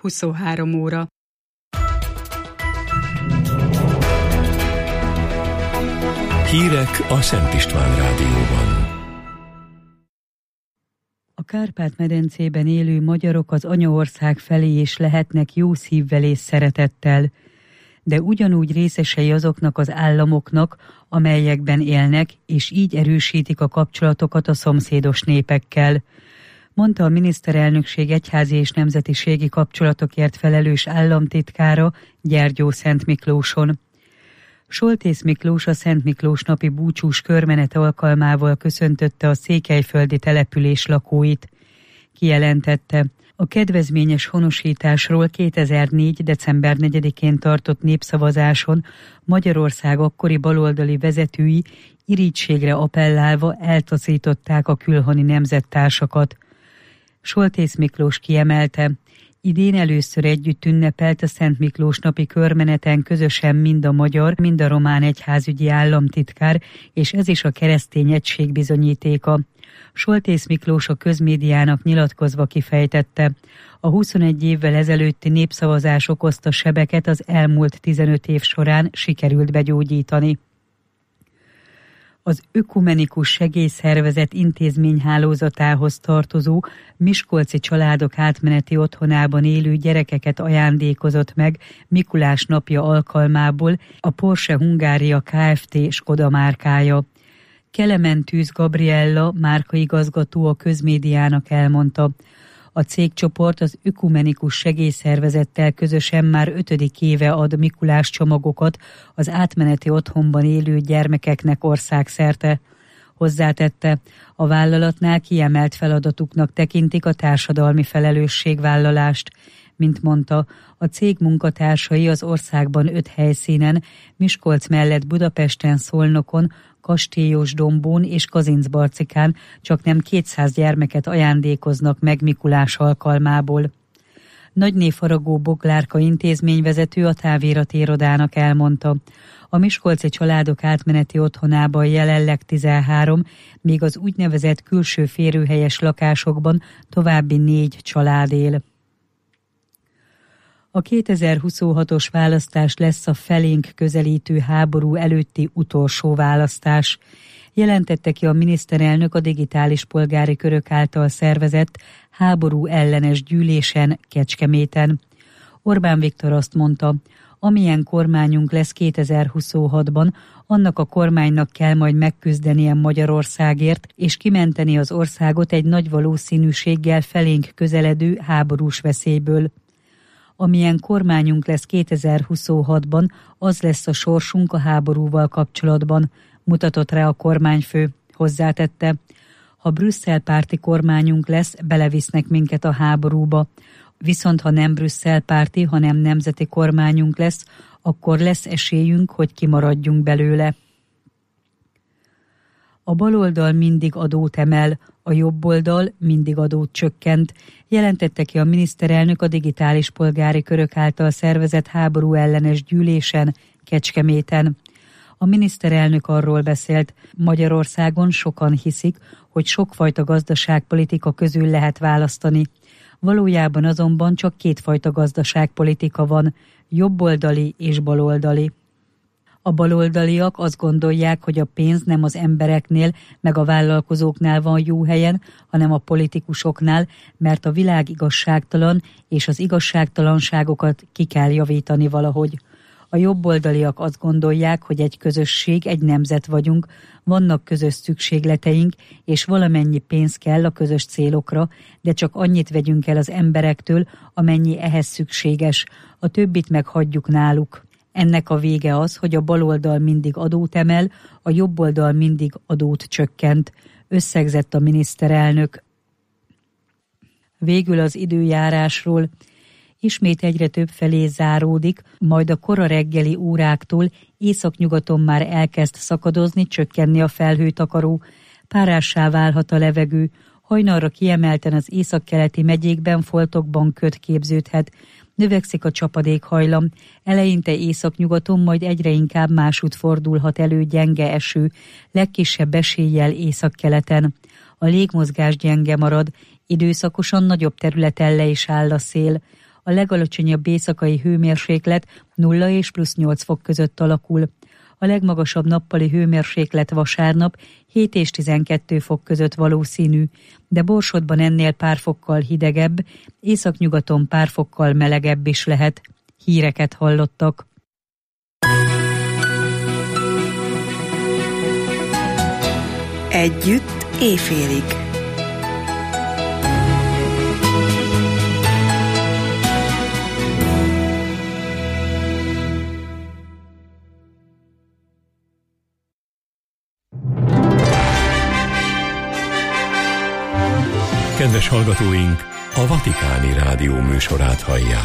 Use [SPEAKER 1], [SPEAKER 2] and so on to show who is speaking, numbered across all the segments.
[SPEAKER 1] 23 óra.
[SPEAKER 2] Hírek a Szent István Rádióban.
[SPEAKER 3] A Kárpát-medencében élő magyarok az anyaország felé is lehetnek jó szívvel és szeretettel, de ugyanúgy részesei azoknak az államoknak, amelyekben élnek, és így erősítik a kapcsolatokat a szomszédos népekkel, mondta a miniszterelnökség egyházi és nemzetiségi kapcsolatokért felelős államtitkára Gyergyó Szentmiklóson. Soltész Miklós a Szent Miklós napi búcsús körmenet alkalmával köszöntötte a székelyföldi település lakóit. Kijelentette, a kedvezményes honosításról 2004. december 4-én tartott népszavazáson Magyarország akkori baloldali vezetői irítségre appellálva eltaszították a külhoni nemzettársakat. Soltész Miklós kiemelte, idén először együtt ünnepelt a Szent Miklós napi körmeneten közösen mind a magyar, mind a román egyházügyi államtitkár, és ez is a keresztény egység bizonyítéka. Soltész Miklós a közmédiának nyilatkozva kifejtette, a 21 évvel ezelőtti népszavazás okozta sebeket az elmúlt 15 év során sikerült begyógyítani. Az Ökumenikus Segélyszervezet intézményhálózatához tartozó miskolci családok átmeneti otthonában élő gyerekeket ajándékozott meg Mikulás napja alkalmából a Porsche Hungária Kft. Skoda márkája. Kelementűz Gabriella márkaigazgató a közmédiának elmondta, a cégcsoport az Ökumenikus Segélyszervezettel közösen már 5. éve ad Mikulás csomagokat az átmeneti otthonban élő gyermekeknek országszerte. Hozzátette, a vállalatnál kiemelt feladatuknak tekintik a társadalmi felelősségvállalást. Mint mondta, a cég munkatársai az országban 5 helyszínen, Miskolc mellett Budapesten, Szolnokon, Kastélyosdombón és Kazincbarcikán csaknem 200 gyermeket ajándékoznak meg Mikulás alkalmából. Nagyné Faragó Boglárka intézményvezető a távirati irodának elmondta, a miskolci családok átmeneti otthonában jelenleg 13, míg az úgynevezett külső férőhelyes lakásokban további 4 család él. A 2026-os választás lesz a felénk közelítő háború előtti utolsó választás, jelentette ki a miniszterelnök a digitális polgári körök által szervezett háború ellenes gyűlésen Kecskeméten. Orbán Viktor azt mondta, amilyen kormányunk lesz 2026-ban, annak a kormánynak kell majd megküzdenie Magyarországért, és kimenteni az országot egy nagy valószínűséggel felénk közeledő háborús veszélyből. Amilyen kormányunk lesz 2026-ban, az lesz a sorsunk a háborúval kapcsolatban, mutatott rá a kormányfő. Hozzátette, ha Brüsszel párti kormányunk lesz, belevisznek minket a háborúba. Viszont ha nem Brüsszel párti, hanem nemzeti kormányunk lesz, akkor lesz esélyünk, hogy kimaradjunk belőle. A baloldal mindig adót emel, a jobboldal mindig adót csökkent, jelentette ki a miniszterelnök a digitális polgári körök által szervezett háború ellenes gyűlésen Kecskeméten. A miniszterelnök arról beszélt, Magyarországon sokan hiszik, hogy sokfajta gazdaságpolitika közül lehet választani. Valójában azonban csak 2 fajta gazdaságpolitika van, jobboldali és baloldali. A baloldaliak azt gondolják, hogy a pénz nem az embereknél, meg a vállalkozóknál van jó helyen, hanem a politikusoknál, mert a világ igazságtalan, és az igazságtalanságokat ki kell javítani valahogy. A jobboldaliak azt gondolják, hogy egy közösség, egy nemzet vagyunk, vannak közös szükségleteink, és valamennyi pénz kell a közös célokra, de csak annyit vegyünk el az emberektől, amennyi ehhez szükséges, a többit meg hagyjuk náluk. Ennek a vége az, hogy a baloldal mindig adót emel, a jobboldal mindig adót csökkent, összegzett a miniszterelnök. Végül az időjárásról. Ismét egyre több felé záródik, majd a kora reggeli óráktól északnyugaton már elkezd szakadozni, csökkenni a felhőtakaró, párássá válhat a levegő, hajnalra kiemelten az északkeleti megyékben foltokban köd képződhet, növekszik a csapadékhajlam, eleinte északnyugaton, majd egyre inkább másút fordulhat elő gyenge eső, legkisebb eséllyel északkeleten. A légmozgás gyenge marad, időszakosan nagyobb területen le is áll a szél. A legalacsonyabb éjszakai hőmérséklet 0 és +8 fok között alakul. A legmagasabb nappali hőmérséklet vasárnap 7 és 12 fok között valószínű, de Borsodban ennél pár fokkal hidegebb, északnyugaton pár fokkal melegebb is lehet. Híreket hallottak.
[SPEAKER 1] Együtt éjfélig.
[SPEAKER 2] Kedves hallgatóink, a Vatikáni Rádió műsorát hallják.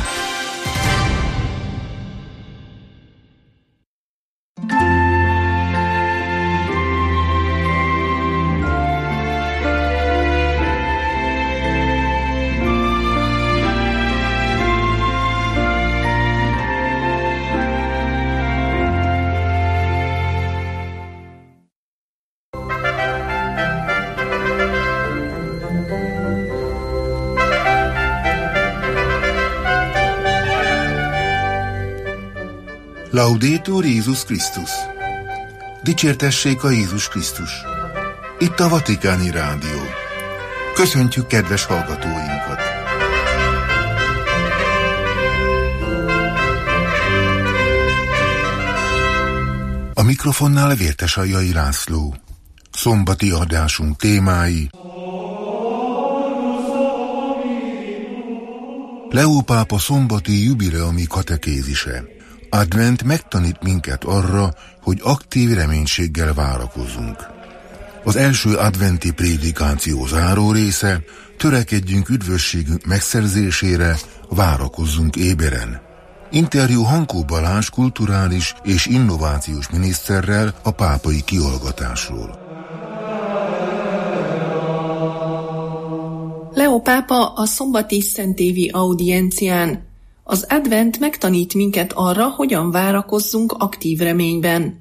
[SPEAKER 4] Laudetur Jézus Krisztus! Dicsértessék a Jézus Krisztus! Itt a Vatikáni Rádió. Köszöntjük kedves hallgatóinkat! A mikrofonnál Vértesaljai László. Szombati adásunk témái: Leó pápa szombati jubileumi katekézise. Advent megtanít minket arra, hogy aktív reménységgel várakozzunk. Az első adventi prédikáció záró része: törekedjünk üdvösségünk megszerzésére, várakozzunk éberen. Interjú Hankó Balázs kulturális és innovációs miniszterrel a pápai kihallgatásról.
[SPEAKER 5] Leó pápa a szombati szentévi audiencián: az advent megtanít minket arra, hogyan várakozzunk aktív reményben.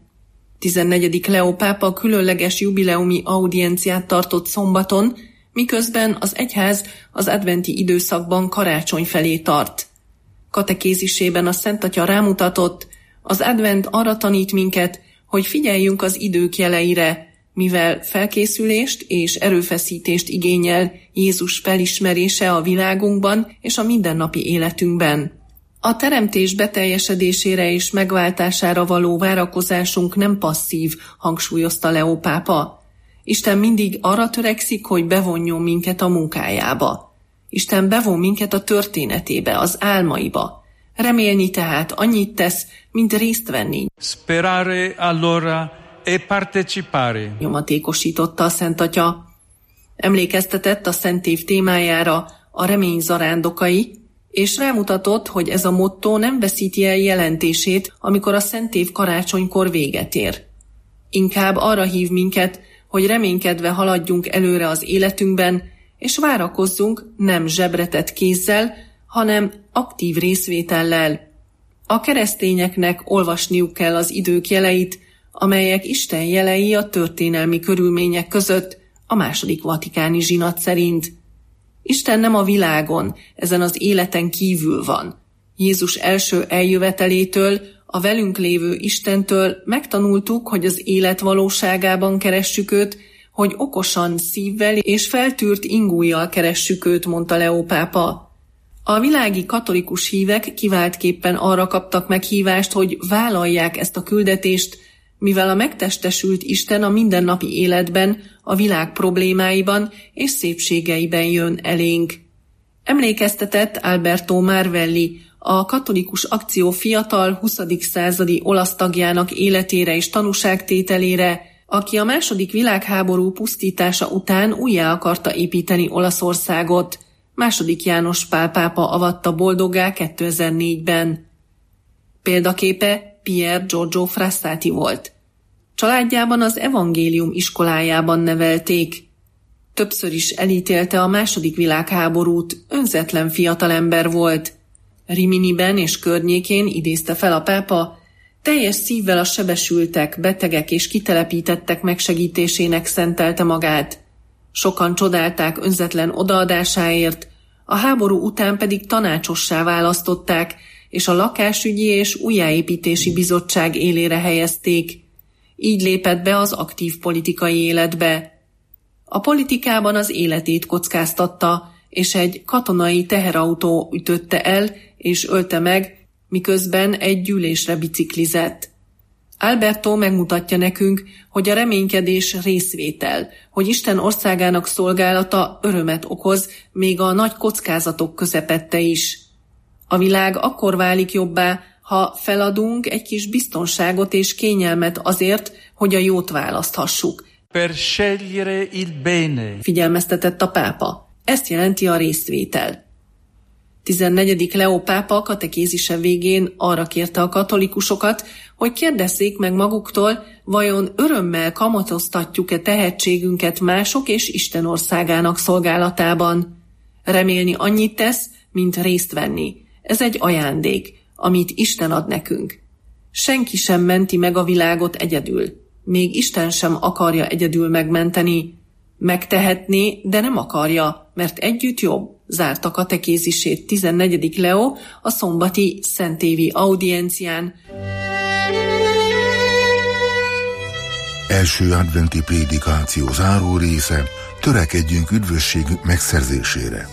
[SPEAKER 5] 14. Leó pápa különleges jubileumi audienciát tartott szombaton, miközben az egyház az adventi időszakban karácsony felé tart. Katekézisében a Szent Atya rámutatott: az advent arra tanít minket, hogy figyeljünk az idők jeleire, mivel felkészülést és erőfeszítést igényel Jézus felismerése a világunkban és a mindennapi életünkben. A teremtés beteljesedésére és megváltására való várakozásunk nem passzív, hangsúlyozta Leó pápa. Isten mindig arra törekszik, hogy bevonjon minket a munkájába. Isten bevon minket a történetébe, az álmaiba. Remélni tehát annyit tesz, mint részt venni.
[SPEAKER 6] Sperare allora e partecipare.
[SPEAKER 5] Nyomatékosította a Szent Atya. Emlékeztetett a Szent Év témájára, a remény zarándokai, és rámutatott, hogy ez a motto nem veszíti el jelentését, amikor a Szent Év karácsonykor véget ér. Inkább arra hív minket, hogy reménykedve haladjunk előre az életünkben, és várakozzunk nem zsebretett kézzel, hanem aktív részvétellel. A keresztényeknek olvasniuk kell az idők jeleit, amelyek Isten jelei a történelmi körülmények között, a második vatikáni zsinat szerint. Isten nem a világon, ezen az életen kívül van. Jézus első eljövetelétől, a velünk lévő Istentől megtanultuk, hogy az élet valóságában keressük őt, hogy okosan, szívvel és feltűrt ingújjal keressük őt, mondta Leó pápa. A világi katolikus hívek kiváltképpen arra kaptak meghívást, hogy vállalják ezt a küldetést, mivel a megtestesült Isten a mindennapi életben, a világ problémáiban és szépségeiben jön elénk. Emlékeztetett Alberto Marvelli, a Katolikus Akció fiatal 20. századi olasz tagjának életére és tanúságtételére, aki a II. Világháború pusztítása után újjá akarta építeni Olaszországot. II. János Pál pápa avatta boldoggá 2004-ben. Példaképe Pier Giorgio Frassati volt. Családjában az evangélium iskolájában nevelték. Többször is elítélte a II. Világháborút, önzetlen fiatalember volt. Riminiben és környékén, idézte fel a pápa, teljes szívvel a sebesültek, betegek és kitelepítettek megsegítésének szentelte magát. Sokan csodálták önzetlen odaadásáért, a háború után pedig tanácsossá választották, és a lakásügyi és újjáépítési bizottság élére helyezték. Így lépett be az aktív politikai életbe. A politikában az életét kockáztatta, és egy katonai teherautó ütötte el és ölte meg, miközben egy gyűlésre biciklizett. Alberto megmutatja nekünk, hogy a reménykedés részvétel, hogy Isten országának szolgálata örömet okoz, még a nagy kockázatok közepette is. A világ akkor válik jobbá, ha feladunk egy kis biztonságot és kényelmet azért, hogy a jót választhassuk.
[SPEAKER 6] Per scegliere il bene.
[SPEAKER 5] Figyelmeztetett a pápa. Ezt jelenti a részvétel. 14. Leó pápa katekézise végén arra kérte a katolikusokat, hogy kérdezzék meg maguktól, vajon örömmel kamatoztatjuk-e tehetségünket mások és Isten országának szolgálatában. Remélni annyit tesz, mint részt venni. Ez egy ajándék, amit Isten ad nekünk. Senki sem menti meg a világot egyedül. Még Isten sem akarja egyedül megmenteni. Megtehetné, de nem akarja, mert együtt jobb, zárta katekézisét 14. Leó a szombati szentévi audiencián.
[SPEAKER 4] Első adventi prédikáció záró része, törekedjünk üdvösségünk megszerzésére.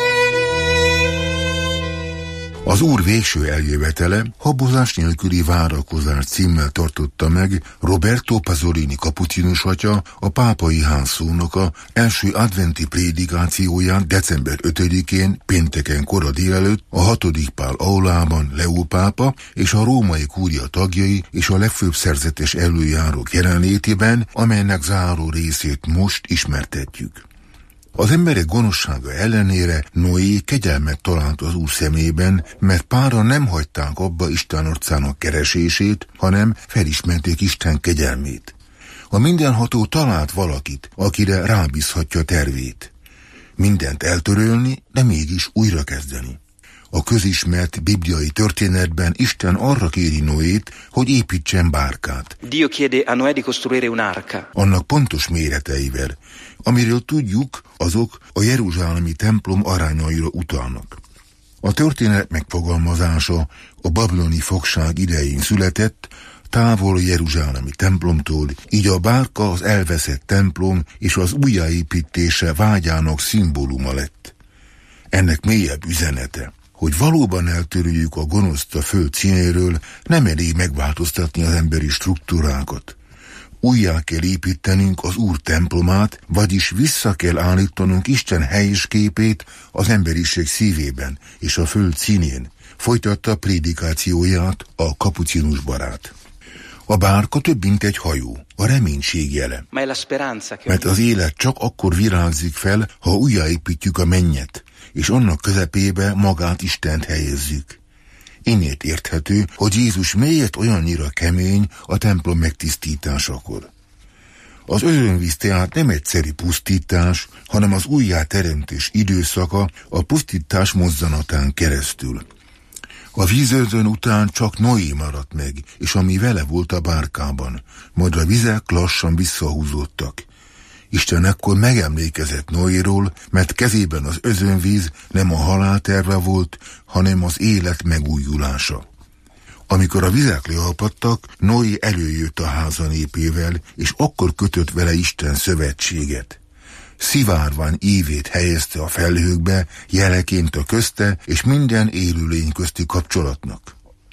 [SPEAKER 4] Az Úr végső eljövetele habozás nélküli várakozás címmel tartotta meg Roberto Pasolini kapucinus atya, a pápai ház szónoka első adventi prédikációján december 5-én, pénteken kora délelőtt a 6. Pál aulában Leó pápa és a római kúria tagjai és a legfőbb szerzetes előjárók jelenlétében, amelynek záró részét most ismertetjük. Az emberek gonoszsága ellenére Noé kegyelmet talált az Úr szemében, mert páran nem hagyták abba Isten arcának keresését, hanem felismerték Isten kegyelmét. A mindenható talált valakit, akire rábízhatja tervét. Mindent eltörölni, de mégis újrakezdeni. A közismert bibliai történetben Isten arra kéri Noét, hogy építsen bárkát.
[SPEAKER 1] Dio chiede a Noé di costruire un'arca.
[SPEAKER 4] Annak pontos méreteivel, amiről tudjuk, azok a jeruzsálemi templom arányaira utalnak. A történet megfogalmazása a babiloni fogság idején született, távol a jeruzsálemi templomtól, így a bárka az elveszett templom és az újjáépítése vágyának szimbóluma lett. Ennek mélyebb üzenete, hogy valóban eltörjük a gonoszt a föld színéről, nem elég megváltoztatni az emberi struktúrákat. Újjá kell építenünk az Úr templomát, vagyis vissza kell állítanunk Isten helyes képét az emberiség szívében és a föld színén, folytatta prédikációját a kapucinus barát. A bárka több mint egy hajó, a reménység jele. Mert az élet csak akkor virágzik fel, ha újjáépítjük a mennyet, és annak közepébe magát Istent helyezzük. Innét érthető, hogy Jézus miért olyannyira kemény a templom megtisztításakor. Az özönvíz tehát nem egyszeri pusztítás, hanem az újjáteremtés időszaka a pusztítás mozzanatán keresztül. A vízözön után csak Noé maradt meg, és ami vele volt a bárkában, majd a vizek lassan visszahúzódtak. Isten ekkor megemlékezett Noéról, mert kezében az özönvíz nem a halál terve volt, hanem az élet megújulása. Amikor a vizek leapadtak, Noé előjött a háza népével, és akkor kötött vele Isten szövetséget. Szivárvány ívét helyezte a felhőkbe, jeleként a közte és minden élőlény közti kapcsolatnak.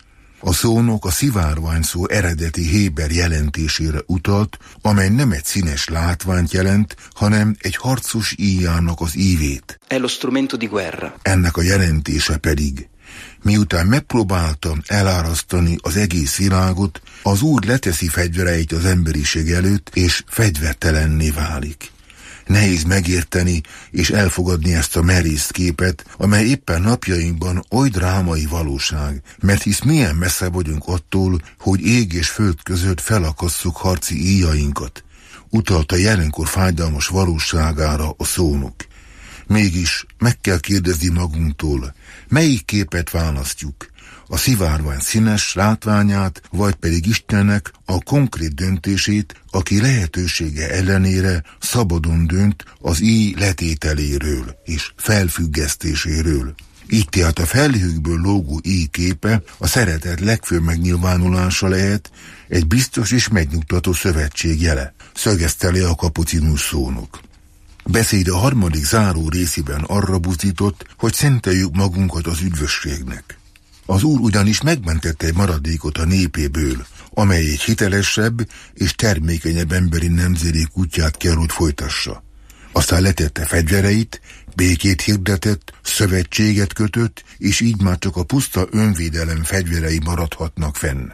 [SPEAKER 4] A szónok a szivárvány szó eredeti héber jelentésére utalt, amely nem egy színes látványt jelent, hanem egy harcos íjának az ívét.
[SPEAKER 1] È lo strumento di guerra.
[SPEAKER 4] Ennek a jelentése pedig, miután megpróbálta elárasztani az egész világot, az Úr leteszi fegyvereit az emberiség előtt, és fegyvertelenné válik. Nehéz megérteni és elfogadni ezt a merész képet, amely éppen napjainkban oly drámai valóság, mert hisz milyen messze vagyunk attól, hogy ég és föld között felakasszuk harci íjainkat. Utalta jelenkor fájdalmas valóságára a szónok. Mégis meg kell kérdezni magunktól, melyik képet választjuk, a szivárvány színes látványát, vagy pedig Istennek a konkrét döntését, aki lehetősége ellenére szabadon dönt az íj letételéről és felfüggesztéséről. Így tehát a felhőkből lógó íj képe a szeretet legfőbb megnyilvánulása lehet, egy biztos és megnyugtató szövetség jele, szögezte le a kapucinus szónok. Beszéde a harmadik záró részében arra buzdított, hogy szenteljük magunkat az üdvösségnek. Az Úr ugyanis megmentette egy maradékot a népéből, amely egy hitelesebb és termékenyebb emberi nemzedék útját kell, hogy folytassa. Aztán letette fegyvereit, békét hirdetett, szövetséget kötött, és így már csak a puszta önvédelem fegyverei maradhatnak fenn.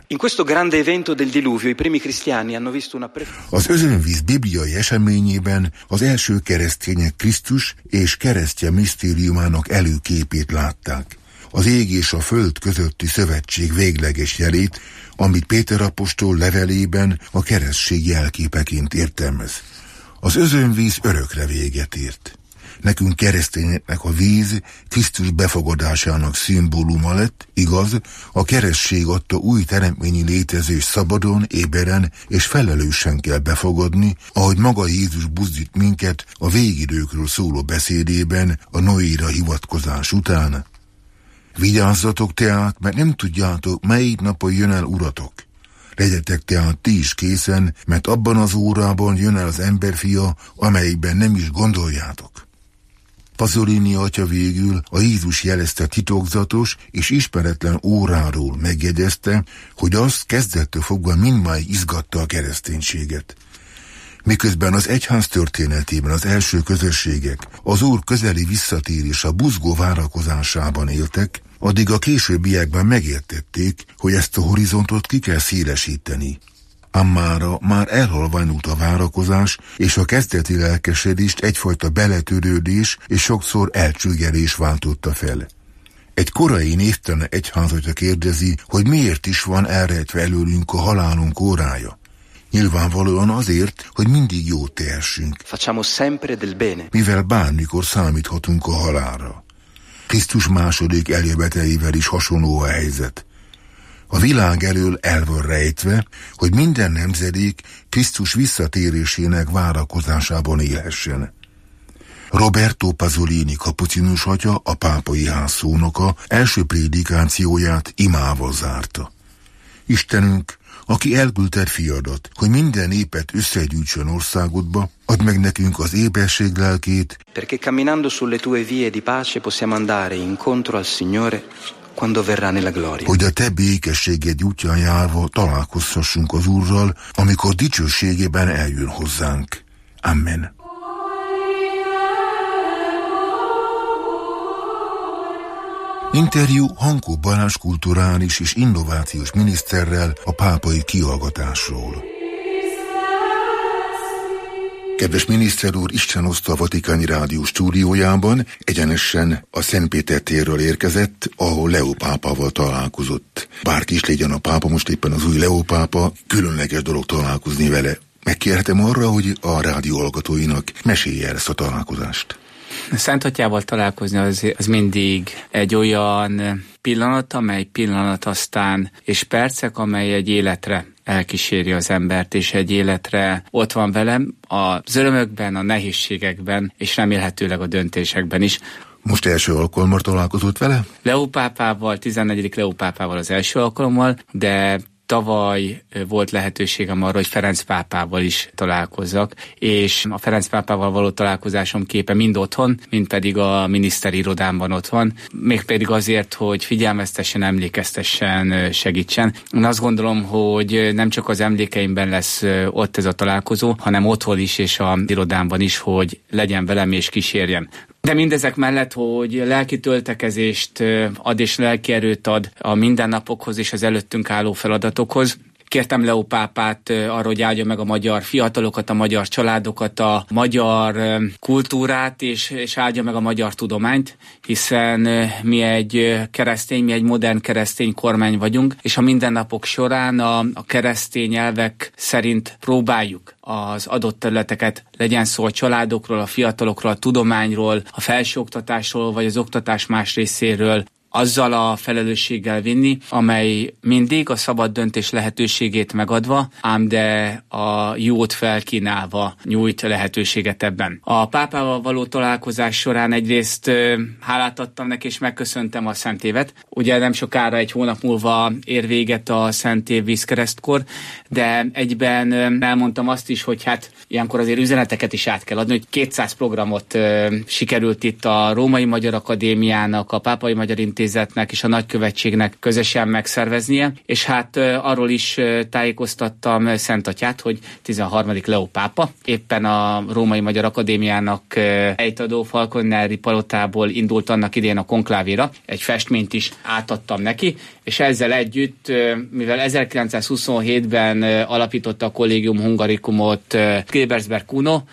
[SPEAKER 4] Az özönvíz bibliai eseményében az első keresztények Krisztus és keresztje misztériumának előképét látták. Az ég és a föld közötti szövetség végleges jelét, amit Péter apostol levelében a keresztség jelképeként értelmez. Az özönvíz örökre véget ért. Nekünk keresztényeknek a víz Krisztus befogadásának szimbóluma lett, igaz, a keresztség adta új teremtményi létezés szabadon, éberen és felelősen kell befogadni, ahogy maga Jézus buzdít minket a végidőkről szóló beszédében a Noéra hivatkozás után. Vigyázzatok tehát, mert nem tudjátok, melyik napon jön el uratok. Legyetek tehát ti is készen, mert abban az órában jön el az emberfia, amelyikben nem is gondoljátok. Pasolini atya végül a Jézus jelezte titokzatos és ismeretlen óráról megjegyezte, hogy az kezdettől fogva mindmáig izgatta a kereszténységet. Miközben az egyház történetében az első közösségek az Úr közeli visszatérése buzgó várakozásában éltek, addig a későbbiekben megértették, hogy ezt a horizontot ki kell szélesíteni. Ám mára már elhalványult a várakozás, és a kezdeti lelkesedést egyfajta beletörődés és sokszor elcsüggelés váltotta fel. Egy korai névtelen egyházatja kérdezi, hogy miért is van elrejtve előlünk a halálunk órája. Nyilvánvalóan azért, hogy mindig jót tehessünk, mivel bármikor számíthatunk a halálra. Krisztus második eljövetelével is hasonló a helyzet. A világ elől el van rejtve, hogy minden nemzedék Krisztus visszatérésének várakozásában élhessen. Roberto Pasolini kapucinus atya, a pápai ház szónoka első prédikációját imával zárta. Istenünk, aki elküldted fiadat, hogy minden népet összegyűjtsön országodba, add meg nekünk az éberség lelkét,
[SPEAKER 1] perché camminando sulle tue vie di pace possiamo andare incontro al Signore quando verrà nella gloria.
[SPEAKER 4] Hogy a te békességed útján járva találkozhassunk az Úrral, amikor dicsőségében eljön hozzánk. Amen. Interjú Hankó Balázs kulturális és innovációs miniszterrel a pápai kihallgatásról. Kedves miniszter úr, Isten hozta a Vatikáni Rádió stúdiójában, egyenesen a Szentpéter térről érkezett, ahol Leó pápával találkozott. Bárki is legyen a pápa, most éppen az új Leó pápa, különleges dolog találkozni vele. Megkérhetem arra, hogy a rádió hallgatóinak mesélje el ezt a találkozást.
[SPEAKER 7] Szent Atyával találkozni az mindig egy olyan pillanat, amely pillanat aztán, és percek, amely egy életre elkíséri az embert, és egy életre ott van velem az örömökben, a nehézségekben, és remélhetőleg a döntésekben is.
[SPEAKER 4] Most első alkalommal találkozott vele?
[SPEAKER 7] Leó pápával, 14. Leó pápával az első alkalommal, de tavaly volt lehetőségem arra, hogy Ferenc pápával is találkozzak, és a Ferenc pápával való találkozásom képe mind otthon, mind pedig a miniszteri irodámban ott van, mégpedig azért, hogy figyelmeztessen, emlékeztessen, segítsen. Én azt gondolom, hogy nem csak az emlékeimben lesz ott ez a találkozó, hanem otthon is és a irodámban is, hogy legyen velem és kísérjen. De mindezek mellett, hogy lelki töltekezést ad és lelki erőt ad a mindennapokhoz és az előttünk álló feladatokhoz. Kértem Leó pápát arra, hogy áldja meg a magyar fiatalokat, a magyar családokat, a magyar kultúrát, és áldja meg a magyar tudományt, hiszen mi egy modern keresztény kormány vagyunk, és a mindennapok során a keresztény elvek szerint próbáljuk az adott területeket, legyen szó a családokról, a fiatalokról, a tudományról, a felsőoktatásról, vagy az oktatás más részéről, azzal a felelősséggel vinni, amely mindig a szabad döntés lehetőségét megadva, ám de a jót felkínálva nyújt lehetőséget ebben. A pápával való találkozás során egyrészt hálát adtam neki, és megköszöntem a Szent Évet. Ugye nem sokára, egy hónap múlva ér véget a Szent Év vízkeresztkor, de egyben elmondtam azt is, hogy hát ilyenkor azért üzeneteket is át kell adni, hogy 200 programot sikerült itt a Római Magyar Akadémiának, a Pápai Magyar Intézetnek és a Nagykövetségnek közösen megszerveznie, és hát arról is tájékoztattam Szent Atyát, hogy 13. Leó pápa éppen a Római Magyar Akadémiának helytadó Falconieri palotából indult annak idén a konklávéra, egy festményt is átadtam neki, és ezzel együtt, mivel 1927-ben alapította a Collegium Hungaricumot Gilbersberg Kuno,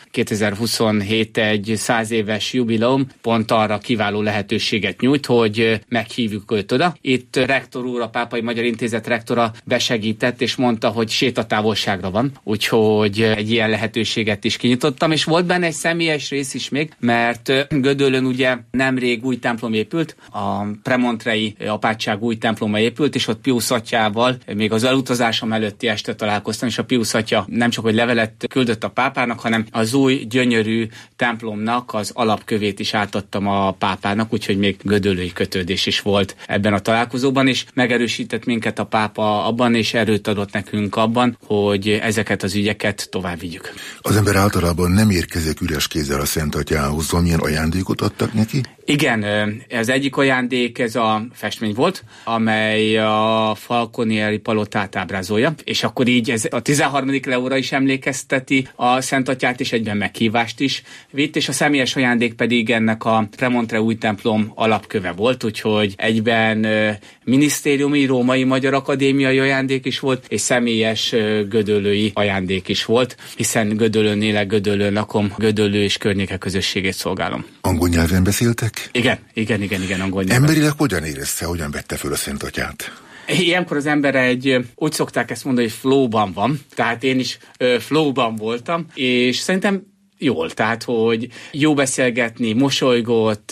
[SPEAKER 7] 2027 egy 100 éves jubileum pont arra kiváló lehetőséget nyújt, hogy meghívjuk őt oda. Itt rektor úr, a Pápai Magyar Intézet rektora besegített, és mondta, hogy sétatávolságra van, úgyhogy egy ilyen lehetőséget is kinyitottam, és volt benne egy személyes rész is még, mert Gödöllőn ugye nemrég új templom épült, a premontrei apátság új temploma épült, és ott Piusz atyával még az elutazásom előtti este találkoztam, és a Piusz atya nem csak hogy levelet küldött a pápának, hanem az új gyönyörű templomnak az alapkövét is átadtam a pápának, úgyhogy még gödöllői kötődés is volt ebben a találkozóban, és megerősített minket a pápa abban, és erőt adott nekünk abban, hogy ezeket az ügyeket tovább vigyük.
[SPEAKER 4] Az ember általában nem érkezik üres kézzel a Szent Atyához, valamilyen ajándékot adtak neki?
[SPEAKER 7] Igen, ez egyik ajándék, ez a festmény volt, amely a Falconieri palotát ábrázolja, és akkor így ez a 13. Leóra is emlékezteti a Szent Atyát, és egyben meghívást is vitt, és a személyes ajándék pedig ennek a Premontre új templom alapköve volt, úgyhogy egyben minisztériumi, Római Magyar Akadémiai ajándék is volt, és személyes gödöllői ajándék is volt, hiszen Gödöllőn élek, Gödöllőn lakom, Gödöllő és környéke közösségét szolgálom.
[SPEAKER 4] Angol nyelven beszéltek?
[SPEAKER 7] Igen, angol nyelven.
[SPEAKER 4] Emberileg hogyan érezte, hogyan vette föl a Szent Atyát?
[SPEAKER 7] Ilyenkor az ember úgy szokták ezt mondani, hogy flowban van, tehát én is flowban voltam, és szerintem jól, tehát hogy jó beszélgetni, mosolygott,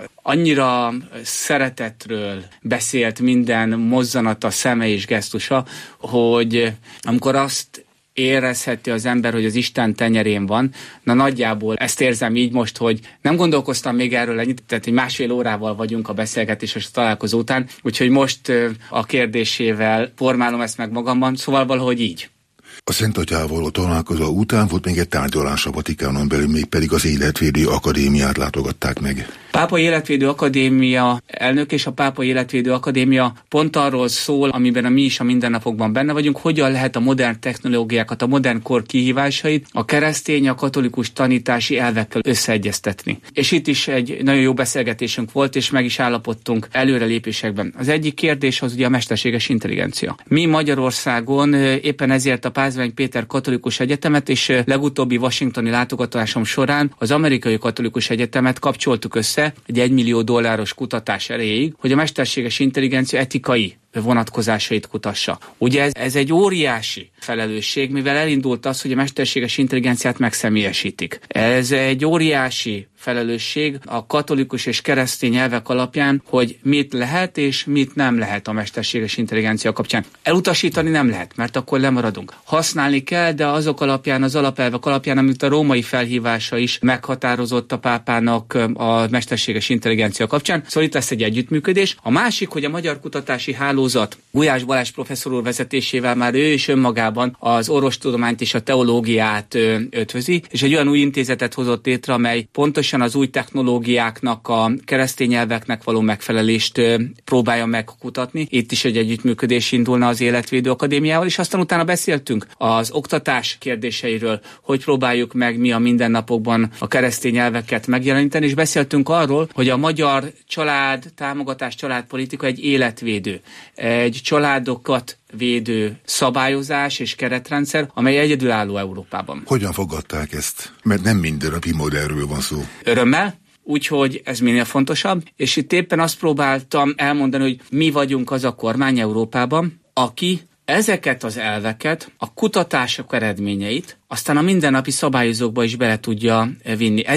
[SPEAKER 7] annyira szeretetről beszélt, minden mozzanata, szeme és gesztusa, hogy amikor azt érezheti az ember, hogy az Isten tenyerén van. Na nagyjából ezt érzem így most, hogy nem gondolkoztam még erről ennyit, tehát egy másfél órával vagyunk a beszélgetés és a találkozó után, úgyhogy most a kérdésével formálom ezt meg magamban, szóval valahogy így.
[SPEAKER 4] A Szent Atyával a találkozó után volt még egy tárgyalás a Vatikánon belül, még pedig az Életvédő Akadémiát látogatták meg.
[SPEAKER 7] Pápai Életvédő Akadémia elnök és a Pápai Életvédő Akadémia pont arról szól, amiben mi is a mindennapokban benne vagyunk, hogyan lehet a modern technológiákat, a modern kor kihívásait a keresztény, a katolikus tanítási elvekkel összeegyeztetni. És itt is egy nagyon jó beszélgetésünk volt, és meg is állapodtunk előrelépésekben. Az egyik kérdés az ugye a mesterséges intelligencia. Mi Magyarországon éppen ezért a Pázmány Péter Katolikus Egyetemet és legutóbbi washingtoni látogatásom során az Amerikai Katolikus Egyetemet kapcsoltuk össze egy $1 millió kutatás erejéig, hogy a mesterséges intelligencia etikai vonatkozásait kutassa. Ugye ez egy óriási felelősség, mivel elindult az, hogy a mesterséges intelligenciát megszemélyesítik. Ez egy óriási felelősség a katolikus és keresztény elvek alapján, hogy mit lehet és mit nem lehet a mesterséges intelligencia kapcsán. Elutasítani nem lehet, mert akkor lemaradunk. Használni kell, de azok alapján, az alapelvek alapján, amit a római felhívása is meghatározott a pápának a mesterséges intelligencia kapcsán. Szóval itt lesz egy együttműködés. A másik, hogy a Magyar Kutatási Hálózat Gulyás Balázs professzor úr vezetésével már ő is önmagában az orvostudományt és a teológiát ötvözi, és egy olyan új intézetet hozott létre, amely pontosan az új technológiáknak, a keresztény elveknek való megfelelést próbálja megkutatni. Itt is egy együttműködés indulna az Életvédő Akadémiával, és aztán utána beszéltünk az oktatás kérdéseiről, hogy próbáljuk meg mi a mindennapokban a keresztény elveket megjeleníteni, és beszéltünk arról, hogy a magyar család támogatás, családpolitika egy életvédő, egy családokat védő szabályozás és keretrendszer, amely egyedülálló Európában.
[SPEAKER 4] Hogyan fogadták ezt? Mert nem mindennapi modellről van szó.
[SPEAKER 7] Örömmel, úgyhogy ez minél fontosabb, és itt éppen azt próbáltam elmondani, hogy mi vagyunk az a kormány Európában, aki ezeket az elveket, a kutatások eredményeit aztán a mindennapi szabályozókba is bele tudja vinni. Ezért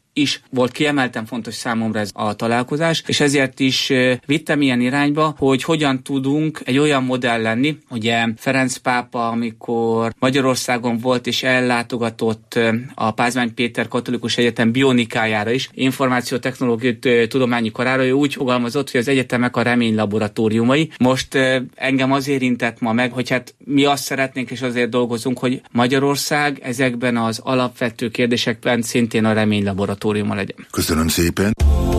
[SPEAKER 7] is volt kiemelten fontos számomra ez a találkozás, és ezért is vittem ilyen irányba, hogy hogyan tudunk egy olyan modell lenni. Ugye Ferenc pápa, amikor Magyarországon volt és ellátogatott a Pázmány Péter Katolikus Egyetem bionikájára is, információtechnológiai tudományi karára, ő úgy fogalmazott, hogy az egyetemek a remény laboratóriumai. Most engem az érintett ma meg, hogy hát mi azt szeretnénk, és azért dolgozunk, hogy Magyarország ezekben az alapvető kérdésekben szintén a remény laboratóriuma legyen.
[SPEAKER 4] Köszönöm szépen!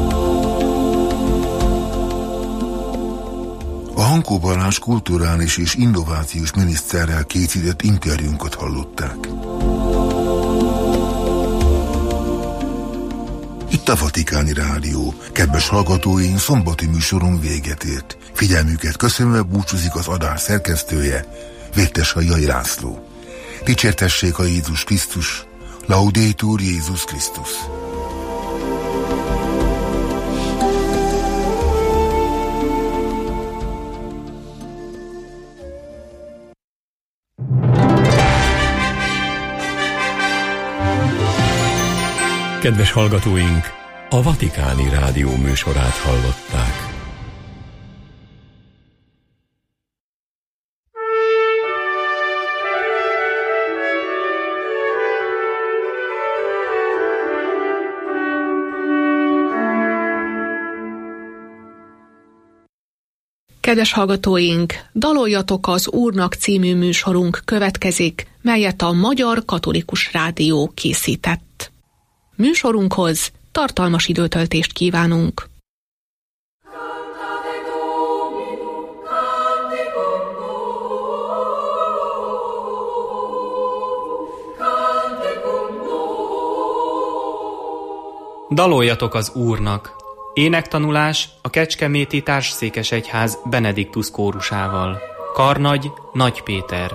[SPEAKER 4] A Hankó Balázs kulturális és innovációs miniszterrel készített interjúnkat hallották. Itt a Vatikáni Rádió. Kedves hallgatóink, szombati műsorunk véget ért. Figyelmüket köszönve búcsúzik az adás szerkesztője, Vértesai László. Dicsértessék a Jézus Krisztus, Laudetur Jézus Krisztus.
[SPEAKER 2] Kedves hallgatóink, a Vatikáni Rádió műsorát hallották.
[SPEAKER 8] Kedves hallgatóink, Daloljatok az Úrnak című műsorunk következik, melyet a Magyar Katolikus Rádió készített. Műsorunkhoz tartalmas időtöltést kívánunk.
[SPEAKER 9] Daloljatok az Úrnak! Énektanulás a Kecskeméti Társszékesegyház Benediktus kórusával. Karnagy Nagy Péter.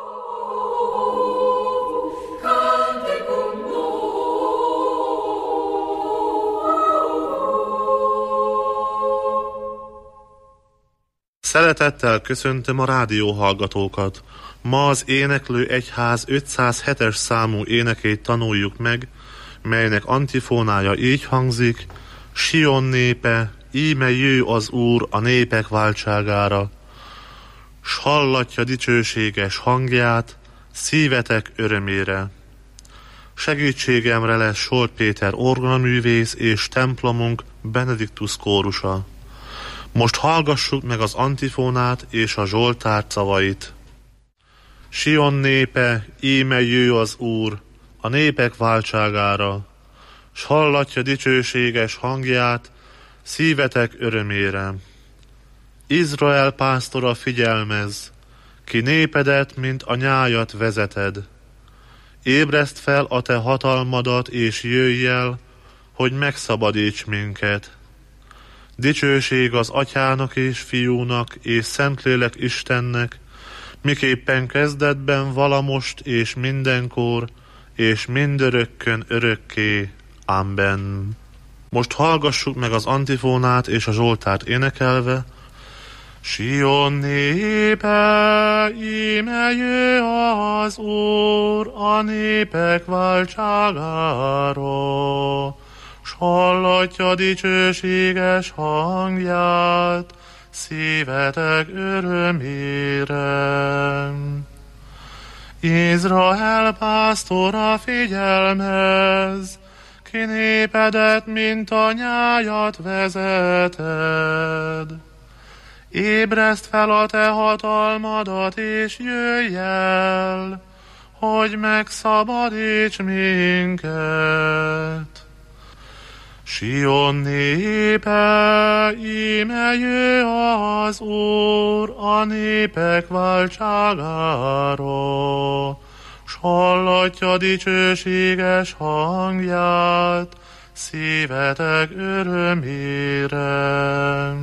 [SPEAKER 10] Szeretettel köszöntöm a rádióhallgatókat. Ma az Éneklő Egyház 507-es számú énekét tanuljuk meg, melynek antifónája így hangzik: Sion népe, íme jő az Úr a népek váltságára, s hallatja dicsőséges hangját szívetek örömére. Segítségemre lesz Solt Péter orgonaművész és templomunk Benediktus kórusa. Most hallgassuk meg az antifónát és a Zsoltár szavait. Sion népe, íme jő az Úr a népek váltságára, s hallatja dicsőséges hangját szívetek örömére. Izrael pásztora, figyelmezz, ki népedet, mint a nyájat vezeted. Ébreszt fel a te hatalmadat, és jöjj el, hogy megszabadíts minket. Dicsőség az Atyának és Fiúnak és Szentlélek Istennek, miképpen kezdetben, valamost és mindenkor, és mindörökkön örökké. Amen. Most hallgassuk meg az antifónát és a Zsoltárt énekelve. Sion népe, íme jő az Úr a népek váltságára, s hallatja dicsőséges hangját szívetek örömére. Izrael pásztora, figyelmezz, ki népedet, mint a nyájat vezeted. Ébreszt fel a te hatalmadat, és jöjj el, hogy megszabadíts minket. Sion népe, íme jő az Úr a népek váltságára, s hallatja dicsőséges hangját szívetek örömére.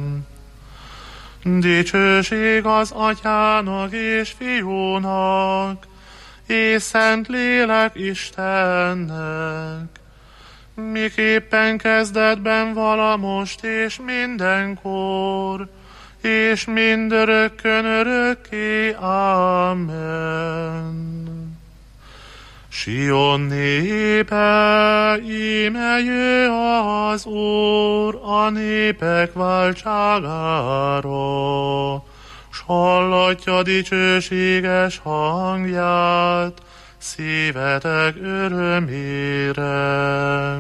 [SPEAKER 10] Dicsőség az Atyának és Fiúnak, és Szentlélek Istennek, miképpen kezdetben, valamost és mindenkor, és mindörökkön örökké. Amen. Sion népe, íme jö az Úr a népek váltságára, s hallatja dicsőséges hangját szívetek örömére.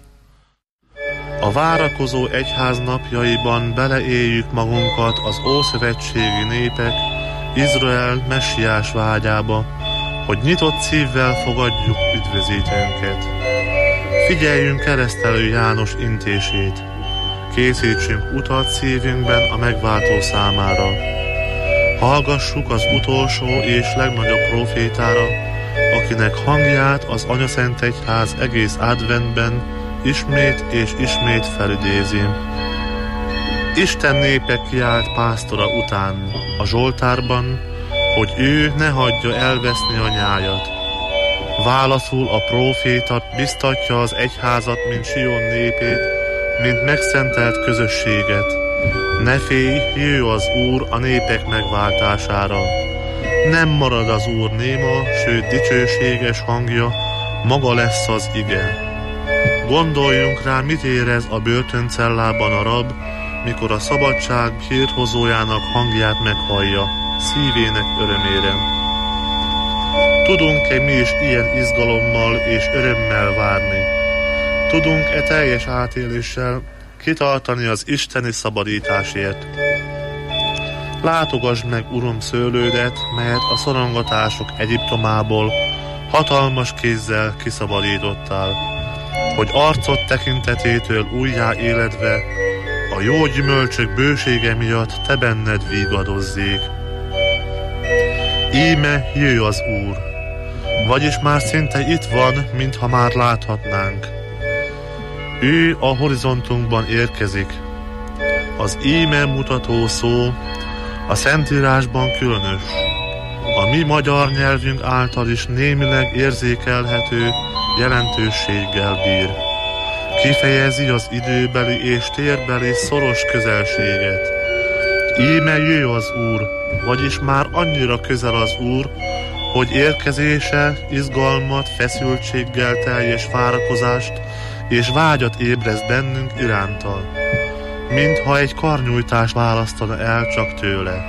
[SPEAKER 10] A várakozó egyház napjaiban beleéljük magunkat az ószövetségi népek Izrael messiás vágyába, hogy nyitott szívvel fogadjuk üdvözítőnket. Figyeljünk keresztelő János intését, készítsünk utat szívünkben a megváltó számára. Hallgassuk az utolsó és legnagyobb profétára, akinek hangját az Anyaszent Egyház egész adventben ismét és ismét felidézi. Isten népe kiált pásztora után a Zsoltárban, hogy ő ne hagyja elveszni a nyájat. Válaszul a próféta biztatja az egyházat, mint Sion népét, mint megszentelt közösséget. Ne félj, jöjj az Úr a népek megváltására. Nem marad az Úr néma, sőt dicsőséges hangja maga lesz az ige. Gondoljunk rá, mit érez a börtöncellában a rab, mikor a szabadság hírhozójának hangját meghallja, szívének örömére. Tudunk-e mi is ilyen izgalommal és örömmel várni? Tudunk-e teljes átéléssel kitartani az isteni szabadításért? Látogass meg, Uram, szőlődet, melyet a szorongatások Egyiptomából hatalmas kézzel kiszabadítottál, hogy arcod tekintetétől újjá éledve a jó gyümölcsök bősége miatt te benned vígadozzék. Íme jöjj az Úr, vagyis már szinte itt van, mintha már láthatnánk. Ő a horizontunkban érkezik. Az íme mutató szó a Szentírásban különös, a mi magyar nyelvünk által is némileg érzékelhető jelentőséggel bír. Kifejezi az időbeli és térbeli szoros közelséget. Íme jöjj az Úr, vagyis már annyira közel az Úr, hogy érkezése izgalmat, feszültséggel teljes várakozást és vágyat ébreszt bennünk iránta, mintha egy karnyújtás választana el csak tőle.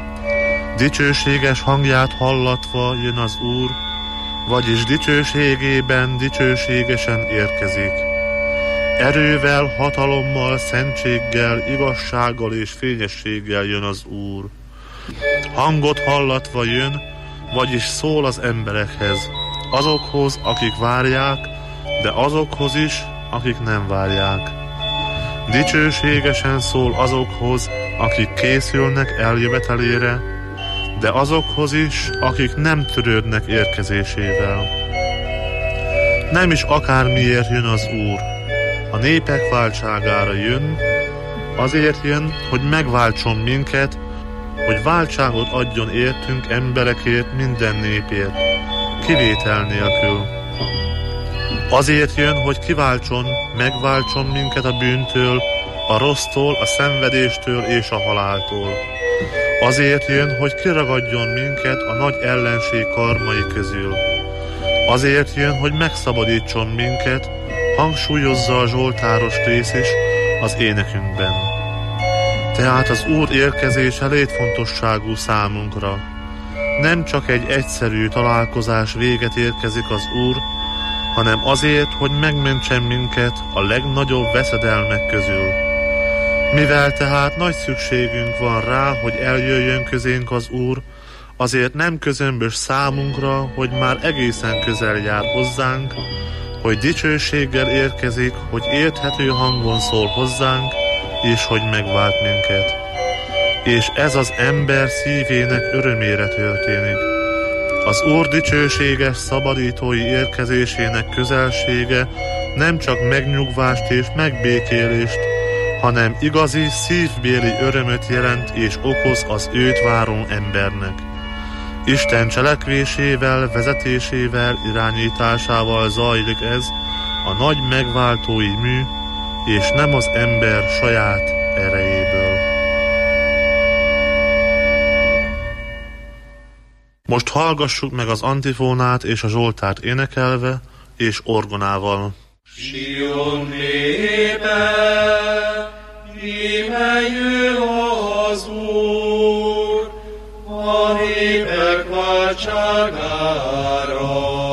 [SPEAKER 10] Dicsőséges hangját hallatva jön az Úr, vagyis dicsőségében dicsőségesen érkezik. Erővel, hatalommal, szentséggel, igazsággal és fényességgel jön az Úr. Hangot hallatva jön, vagyis szól az emberekhez, azokhoz, akik várják, de azokhoz is, akik nem várják. Dicsőségesen szól azokhoz, akik készülnek eljövetelére, de azokhoz is, akik nem törődnek érkezésével. Nem is akármiért jön az Úr, a népek váltságára jön, azért jön, hogy megváltson minket, hogy váltságot adjon értünk emberekért, minden népért, kivétel nélkül. Azért jön, hogy kiváltson, megváltson minket a bűntől, a rossztól, a szenvedéstől és a haláltól. Azért jön, hogy kiragadjon minket a nagy ellenség karmai közül. Azért jön, hogy megszabadítson minket, hangsúlyozza a zsoltáros rész is az énekünkben. Tehát az Úr érkezése létfontosságú számunkra. Nem csak egy egyszerű találkozás véget érkezik az Úr, hanem azért, hogy megmentsen minket a legnagyobb veszedelmek közül. Mivel tehát nagy szükségünk van rá, hogy eljöjjön közénk az Úr, azért nem közömbös számunkra, hogy már egészen közel jár hozzánk, hogy dicsőséggel érkezik, hogy érthető hangon szól hozzánk, és hogy megvált minket. És ez az ember szívének örömére történik. Az Úr dicsőséges szabadítói érkezésének közelsége nem csak megnyugvást és megbékélést, hanem igazi szívbéli örömöt jelent és okoz az őt váró embernek. Isten cselekvésével, vezetésével, irányításával zajlik ez a nagy megváltói mű, és nem az ember saját erejéből. Most hallgassuk meg az antifónát és a zsoltárt énekelve és orgonával.
[SPEAKER 11] Sion népe, íme jön az Úr, a népek váltságára,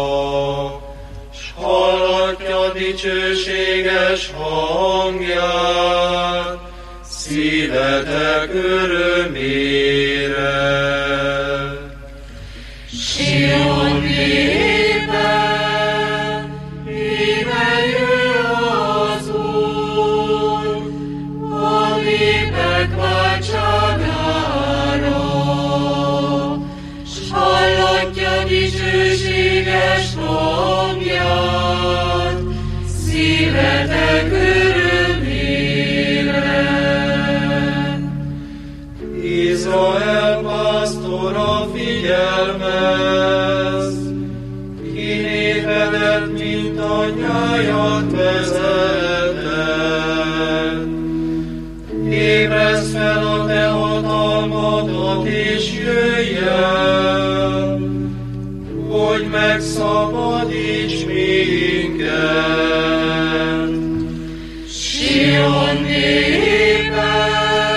[SPEAKER 11] s hallatja dicsőséges hangját, szívetek örömére. Sion népe, íme jön az Úr, a népek váltságára, s hallatja dicsőséges hangját, szívetek örömére. Izrael pásztora figyelmez, ki népedet, mint anyjáját vezeted. Ébreszd fel a te hatalmadat, és jöjj el, hogy megszabadíts minket. Sion népe,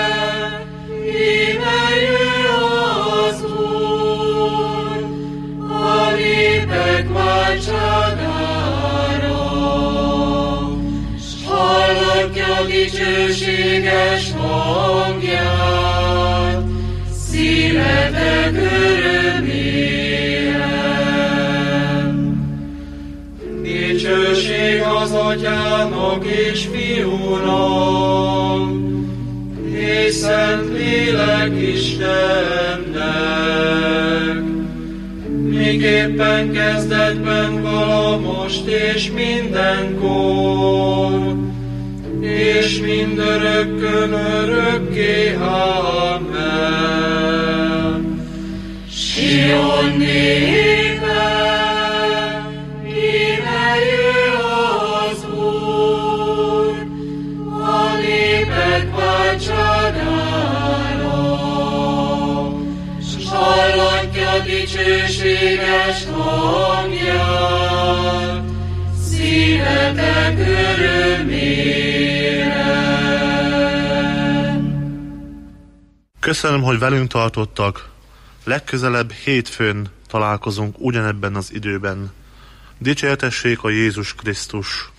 [SPEAKER 11] íme jön az Úr, a népek váltságára, s hallatja dicsőséges hangját, szívetek örömére. Dicsőség az Atyának és Fiúnak, és Szent Lélek Istennek, miképpen kezdetben, vala most és mindenkor, és mindörökkön örökké. Amen. Sion népe, íme jön az Úr, a népek váltságára, s hallatja dicsőséges hangját, szívetek örömére.
[SPEAKER 10] Köszönöm, hogy velünk tartottak. Legközelebb hétfőn találkozunk ugyanebben az időben. Dicsértessék a Jézus Krisztus!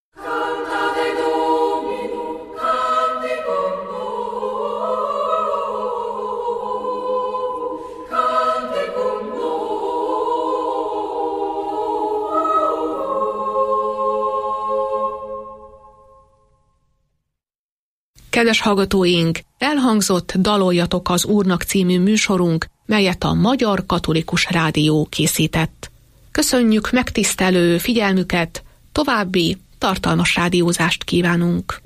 [SPEAKER 8] Kedves hallgatóink, elhangzott Daloljatok az Úrnak című műsorunk, melyet a Magyar Katolikus Rádió készített. Köszönjük megtisztelő figyelmüket, további tartalmas rádiózást kívánunk!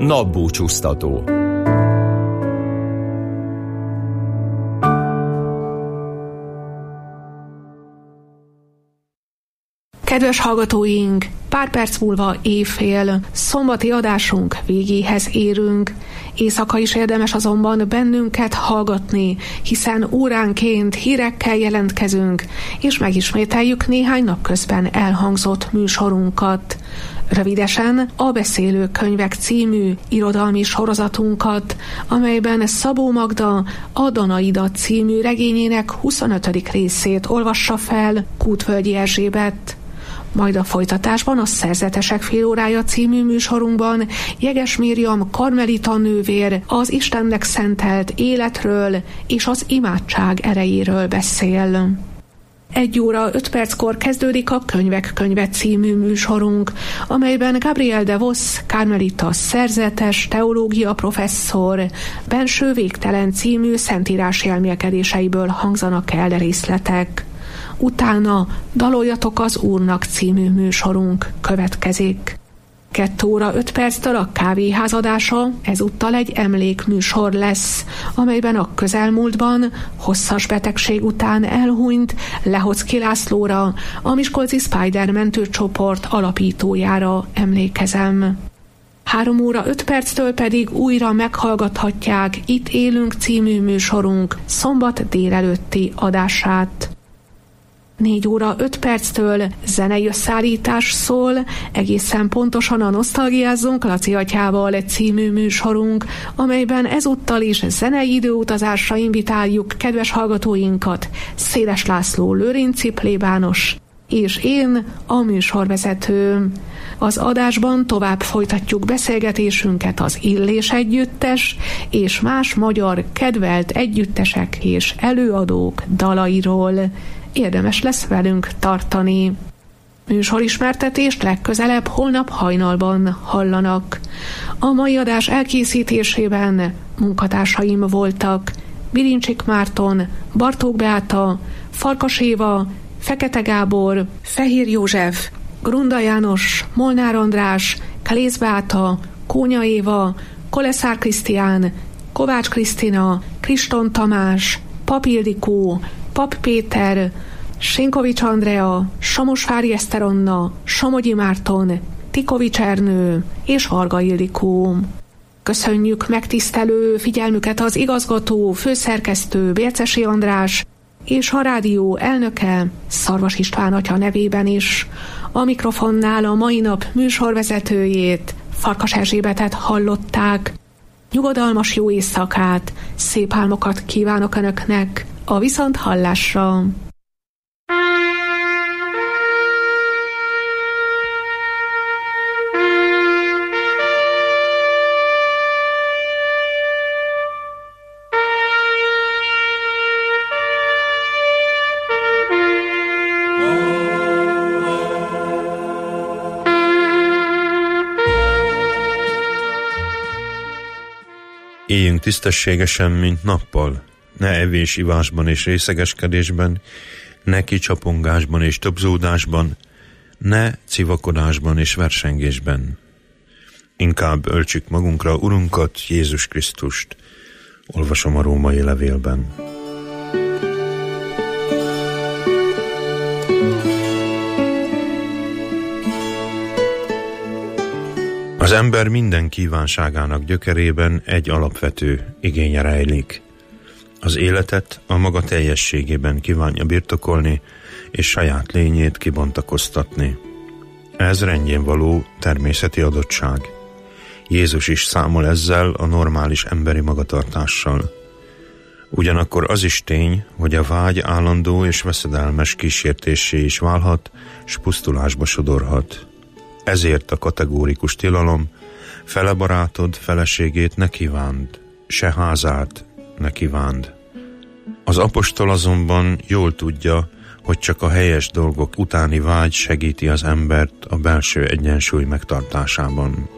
[SPEAKER 2] Napbúcsúztató.
[SPEAKER 8] Kedves hallgatóink, pár perc múlva éjfél, szombati adásunk végéhez érünk. Éjszaka is érdemes azonban bennünket hallgatni, hiszen óránként hírekkel jelentkezünk, és megismételjük néhány napközben elhangzott műsorunkat. Rövidesen a Beszélő Könyvek című irodalmi sorozatunkat, amelyben Szabó Magda a Danaida című regényének 25. részét olvassa fel Kútvölgyi Erzsébet. Majd a folytatásban a Szerzetesek félórája című műsorunkban Jeges Miriam karmelita nővér az Istennek szentelt életről és az imádság erejéről beszél. 1 óra 5 perckor kezdődik a Könyvek könyve című műsorunk, amelyben Gabriel de Vos, karmelita szerzetes, teológia professzor, Benső végtelen című szentírási elmélkedéseiből hangzanak el részletek. Utána Daloljatok az Úrnak című műsorunk következik. 2 óra 5 perctől a Kávéház adása ezúttal egy emlékműsor lesz, amelyben a közelmúltban hosszas betegség után elhunyt Lehocki Lászlóra, a miskolci Spider mentőcsoport alapítójára emlékezem. 3 óra 5 perctől pedig újra meghallgathatják Itt élünk című műsorunk szombat délelőtti adását. 4 óra 5 perctől zenei összeállítás szól, egészen pontosan a Nosztalgiázzunk Laci atyával című műsorunk, amelyben ezúttal is zenei időutazásra invitáljuk kedves hallgatóinkat, Széles László lőrinci plébános, és én, a műsorvezető. Az adásban tovább folytatjuk beszélgetésünket az Illés együttes és más magyar kedvelt együttesek és előadók dalairól. Érdemes lesz velünk tartani. Műsorismertetést legközelebb holnap hajnalban hallanak. A mai adás elkészítésében munkatársaim voltak Birincsik Márton, Bartók Beáta, Farkas Éva, Fekete Gábor, Fehér József, Grunda János, Molnár András, Kalész Beáta, Kónya Éva, Koleszár Krisztián, Kovács Krisztina, Kriston Tamás, Pap Ildikó, Pap Péter, Sinkovics Andrea, Samosvári Eszter Anna, Somogyi Márton, Tikovics Ernő és Varga Ildikó. Köszönjük megtisztelő figyelmüket az igazgató, főszerkesztő Bércesi András és a rádió elnöke Szarvas István atya nevében is. A mikrofonnál a mai nap műsorvezetőjét, Farkas Erzsébetet hallották. Nyugodalmas jó éjszakát, szép álmokat kívánok Önöknek, a viszonthallásra!
[SPEAKER 12] Éljünk tisztességesen, mint nappal, ne evés-ivásban és részegeskedésben, ne kicsapongásban és többzódásban, ne civakodásban és versengésben. Inkább öltsük magunkra Urunkat, Jézus Krisztust, olvasom a római levélben. Az ember minden kívánságának gyökerében egy alapvető igénye rejlik. Az életet a maga teljességében kívánja birtokolni, és saját lényét kibontakoztatni. Ez rendjén való természeti adottság. Jézus is számol ezzel a normális emberi magatartással. Ugyanakkor az is tény, hogy a vágy állandó és veszedelmes kísértéssé is válhat, s pusztulásba sodorhat. Ezért a kategórikus tilalom: fele barátod feleségét ne kívánd, se házát ne kívánd. Az apostol azonban jól tudja, hogy csak a helyes dolgok utáni vágy segíti az embert a belső egyensúly megtartásában.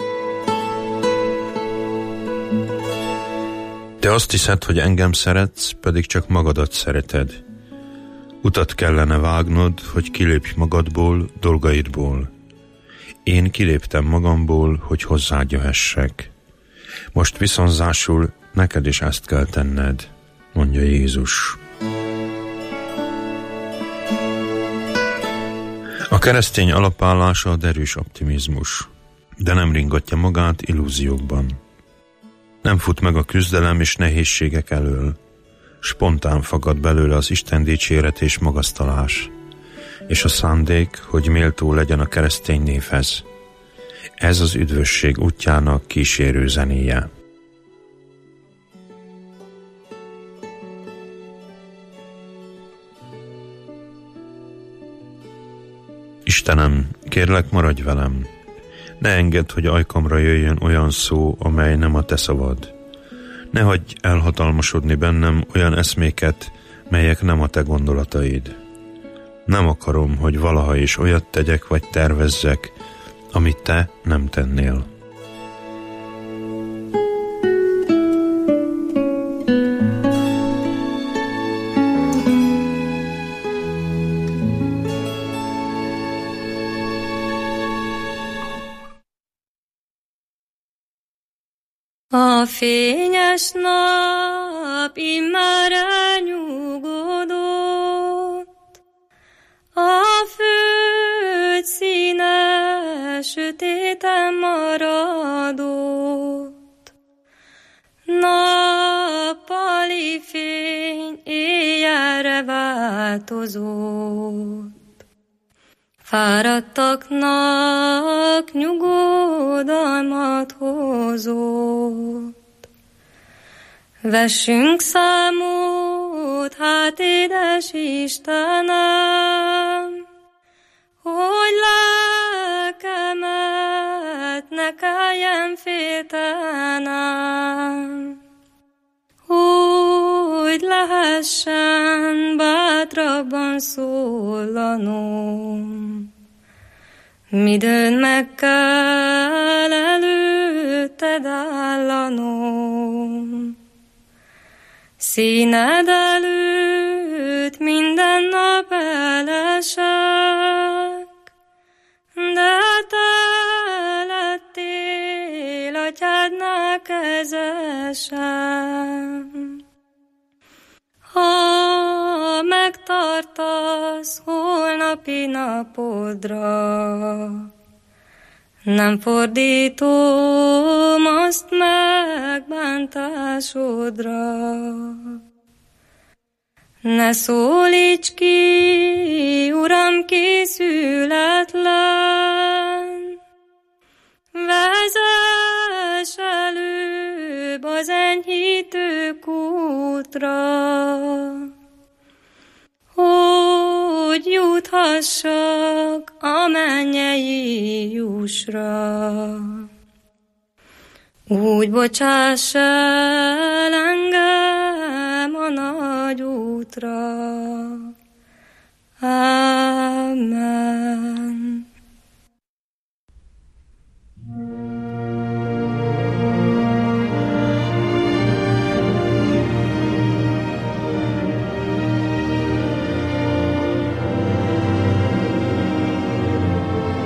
[SPEAKER 12] Te azt hiszed, hogy engem szeretsz, pedig csak magadat szereted. Utat kellene vágnod, hogy kilépj magadból, dolgaidból. Én kiléptem magamból, hogy hozzád jöhessek. Most viszonzásul neked is ezt kell tenned, mondja Jézus. A keresztény alapállása a derűs optimizmus, de nem ringatja magát illúziókban. Nem fut meg a küzdelem és nehézségek elől, spontán fakad belőle az Isten dicséret és magasztalás, és a szándék, hogy méltó legyen a keresztény névhez. Ez az üdvösség útjának kísérő zenéje. Istenem, kérlek, maradj velem. Ne engedd, hogy ajkamra jöjjön olyan szó, amely nem a te szavad. Ne hagyj elhatalmasodni bennem olyan eszméket, melyek nem a te gondolataid. Nem akarom, hogy valaha is olyat tegyek vagy tervezzek, amit te nem tennél.
[SPEAKER 13] A fényes nap immár elnyugodott, a föld színe sötéten maradott. Nappali fény éjjelre változott. Fáradtaknak nyugodalmat hozott. Vessünk számot, hát édes Istenem, hogy lelkemet ne kelljen féltenem, hogy lehessen bátrabban szólanom. Midőn meg kell előtted állanom, színed előtt minden nap elesek, de te lettél atyádnál kezesem. Ha megtartasz holnapi napodra, nem fordítom azt megbántásodra. Ne szólíts ki, Uram, készületlen, vezess előbb az enyhítő kútra, hogy juthassak a mennyei jussra. Úgy bocsáss el engem a nagy útra. Amen.